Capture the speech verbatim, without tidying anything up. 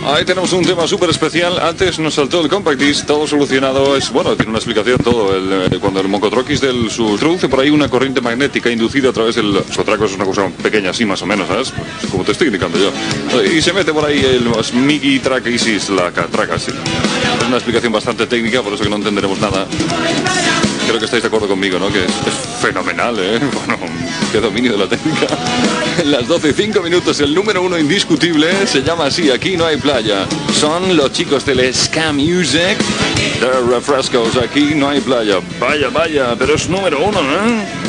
Ahí tenemos un tema súper especial. Antes nos saltó el Compact Disc, todo solucionado. Es bueno, tiene una explicación todo. El, eh, cuando el moncotroquis del su introduce por ahí una corriente magnética inducida a través del sotraco, es una cosa pequeña así más o menos, ¿sabes? Pues, como te estoy indicando yo. Y se mete por ahí el Migi Trackis, la traca, sí. Es una explicación bastante técnica, por eso que no entenderemos nada. Creo que estáis de acuerdo conmigo, ¿no? Que es, es fenomenal, ¿eh? Bueno, qué dominio de la técnica. Las doce y cinco minutos, el número uno indiscutible, se llama así, Aquí no hay playa. Son los chicos del Ska Music, de Refrescos, Aquí no hay playa. Vaya, vaya, pero es número uno, ¿eh?